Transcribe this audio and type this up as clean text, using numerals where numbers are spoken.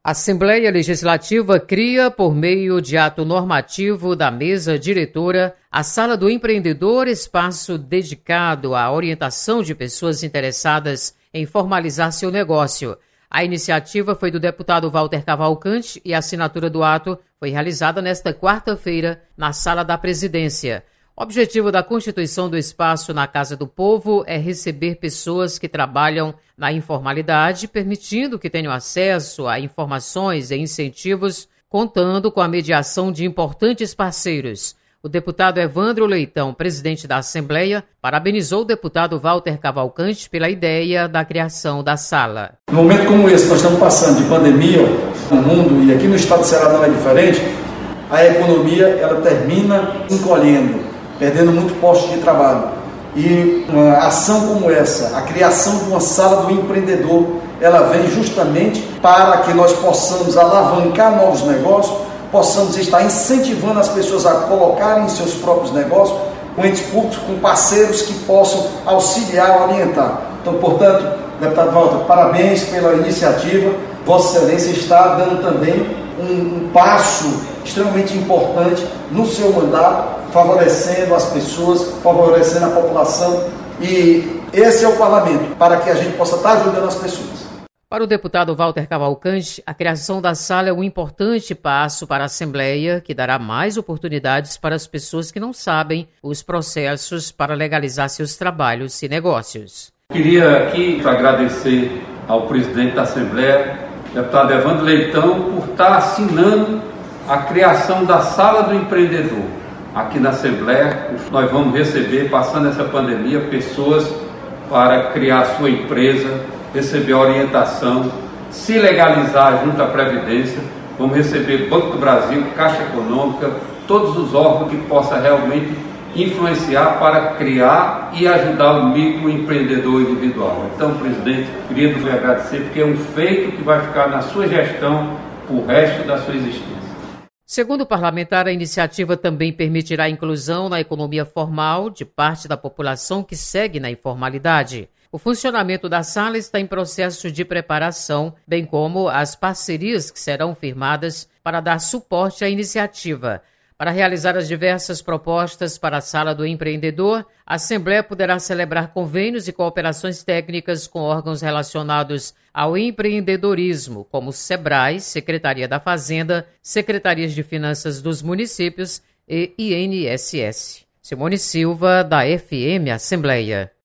A Assembleia Legislativa cria, por meio de ato normativo da mesa diretora, a Sala do Empreendedor, espaço dedicado à orientação de pessoas interessadas em formalizar seu negócio. A iniciativa foi do deputado Walter Cavalcante e a assinatura do ato foi realizada nesta quarta-feira na Sala da Presidência. O objetivo da constituição do espaço na Casa do Povo é receber pessoas que trabalham na informalidade, permitindo que tenham acesso a informações e incentivos, contando com a mediação de importantes parceiros. O deputado Evandro Leitão, presidente da Assembleia, parabenizou o deputado Walter Cavalcante pela ideia da criação da sala. No momento como esse, nós estamos passando de pandemia no mundo, e aqui no estado do Ceará não é diferente, a economia ela termina encolhendo, perdendo muito posto de trabalho. E uma ação como essa, a criação de uma sala do empreendedor, ela vem justamente para que nós possamos alavancar novos negócios, possamos estar incentivando as pessoas a colocarem seus próprios negócios, com entes públicos, com parceiros que possam auxiliar, orientar. Então, portanto, deputado Walter, parabéns pela iniciativa. Vossa Excelência está dando também um passo extremamente importante no seu mandato, favorecendo as pessoas, favorecendo a população, e esse é o parlamento, para que a gente possa estar ajudando as pessoas. Para o deputado Walter Cavalcante, a criação da sala é um importante passo para a Assembleia, que dará mais oportunidades para as pessoas que não sabem os processos para legalizar seus trabalhos e negócios. Queria aqui agradecer ao presidente da Assembleia, deputado Evandro Leitão, por estar assinando a criação da Sala do Empreendedor. Aqui na Assembleia, nós vamos receber, passando essa pandemia, pessoas para criar sua empresa, receber orientação, se legalizar junto à Previdência. Vamos receber Banco do Brasil, Caixa Econômica, todos os órgãos que possam realmente influenciar para criar e ajudar o microempreendedor individual. Então, presidente, queria lhe agradecer, porque é um feito que vai ficar na sua gestão por resto da sua existência. Segundo o parlamentar, a iniciativa também permitirá a inclusão na economia formal de parte da população que segue na informalidade. O funcionamento da sala está em processo de preparação, bem como as parcerias que serão firmadas para dar suporte à iniciativa. Para realizar as diversas propostas para a Sala do Empreendedor, a Assembleia poderá celebrar convênios e cooperações técnicas com órgãos relacionados ao empreendedorismo, como o SEBRAE, Secretaria da Fazenda, Secretarias de Finanças dos Municípios e INSS. Simone Silva, da FM Assembleia.